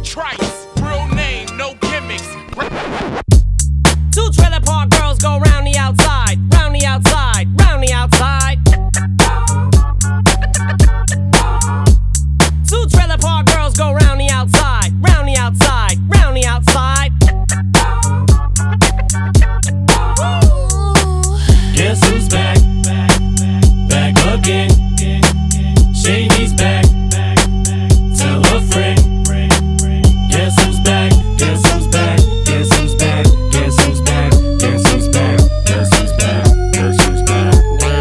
Trice, real name, no gimmicks. Two trailer park girls go round the outside, round the outside, round the outside. Two trailer park girls go round the outside, round the outside, round the outside. Guess who's back? Back again. Shady's back. Tell a friend. Guess who's back? Guess who's back? Guess who's back? Guess who's back? Guess who's back? Guess who's back? Guess who's back?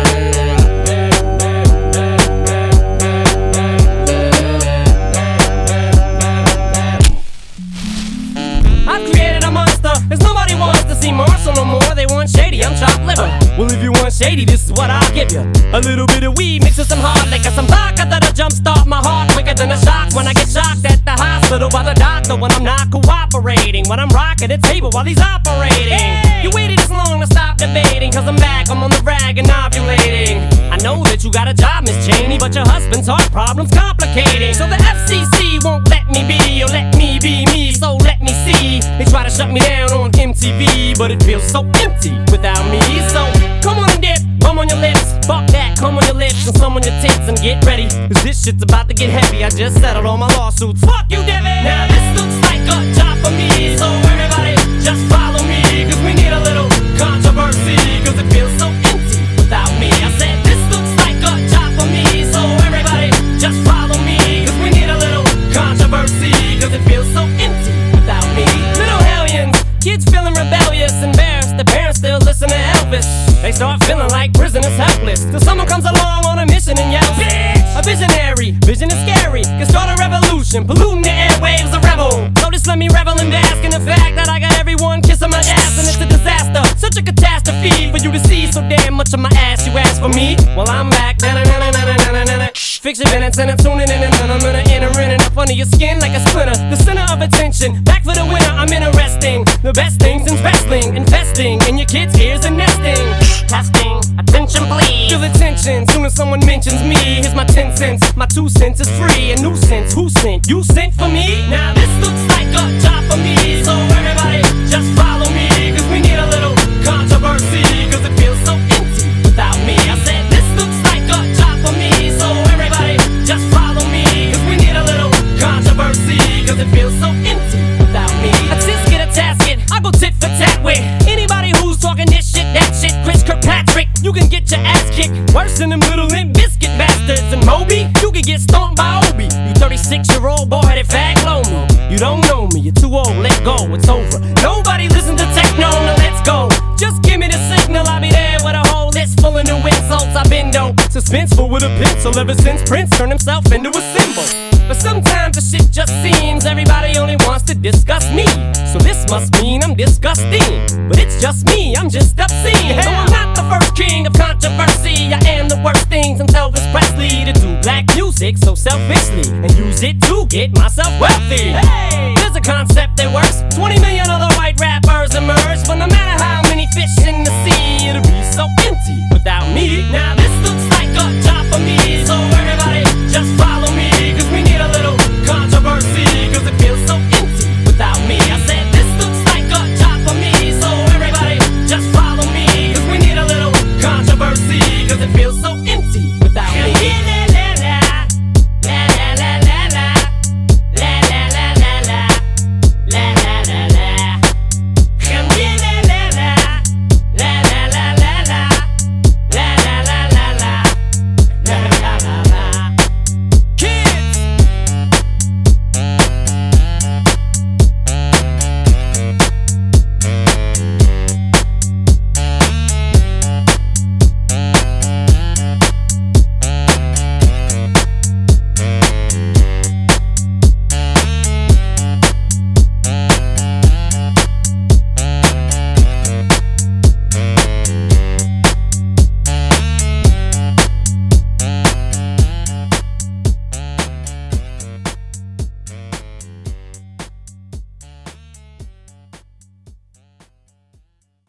I've created a monster, cause nobody wants to see Marshall no more. They want Shady, I'm chopped liver. Well, if you want Shady, this is what I'll give you. A little bit of weed mixed with some hard liquor, some vodka that'll jumpstart my heart quicker than a shock when I get shocked at the hospital by the doctor when I'm not cooperating. When I'm rocking the table while he's operating. Hey! You waited this long to stop debating, cause I'm back, I'm on the rag and ovulating. I know that you got a job, Miss Cheney, but your husband's heart problem's complicating. So the FCC won't let me be, or let me be me, so let me see. They try to shut me down on MTV, but it feels so empty without me. So come on and dip, bum on your lips. Fuck that, come on your lips and some on your tits and get ready, cause this shit's about to get heavy. I just settled all my lawsuits. Fuck you, Devin. Now this looks like a job for me, so everybody just follow me, cause we need a little controversy, cause it feels so empty without me. I said this looks like a job for me, so everybody just follow me, cause we need a little controversy, cause it feels so empty without me. Little hellions, kids feeling rebellious, embarrassed, the parents still listen to Elvis. They start feeling like prisoners helpless, till someone comes along on a mission and yells, bitch! A visionary, vision is scary, can start a revolution, polluting the airwaves, a rebel. So just let me revel and bask in the fact that I got everyone kissing my ass, and it's a disaster, such a catastrophe for you to see so damn much of my ass. You ask for me, well I'm back. Fix your minutes and I'm tuning in, and I'm gonna enter in and up under your skin like a splinter. The center of attention, back for the winner. I'm interesting, the best things in wrestling, investing in your kids' ears and nesting. Testing, attention please. Feel the tension soon as someone mentions me. Here's my 10 cents, my 2 cents is free. A nuisance, who sent? You sent for me? Now this looks like a job for me, so everybody just follow me, cause we need a little controversy, cause it feels so empty without me. I said this looks like a job for me, so everybody just follow me, cause we need a little controversy, cause it feels so empty without me. A tisket, a tasket, I go tit for tat with anybody who's talking this shit, that shit. Chris Kirkpatrick, you can get your ass kicked worse than them little Limp Biscuit bastards. And Moby, you can get stomped by Obi. You 36-year-old boy-headed fag, blow me. You don't know me, you're too old, let go, it's over. Nobody listen to techno, now let's go. Just give me the signal, I'll be there with a whole list full of new insults. I've been dope, suspenseful with a pencil ever since Prince turned himself into a symbol. But sometimes the shit just seems everybody only wants to discuss me. So this must mean I'm disgusting, but it's just me, I'm just obscene. No, I'm not the first king of controversy. I am the worst thing since Elvis Presley to do black music so selfishly and use it to get myself wealthy. Hey, there's a concept that works. 20 million other white rappers emerge, but no matter how many fish in the sea, it'll be so empty without me. Now this looks like a job for me, so everybody just follow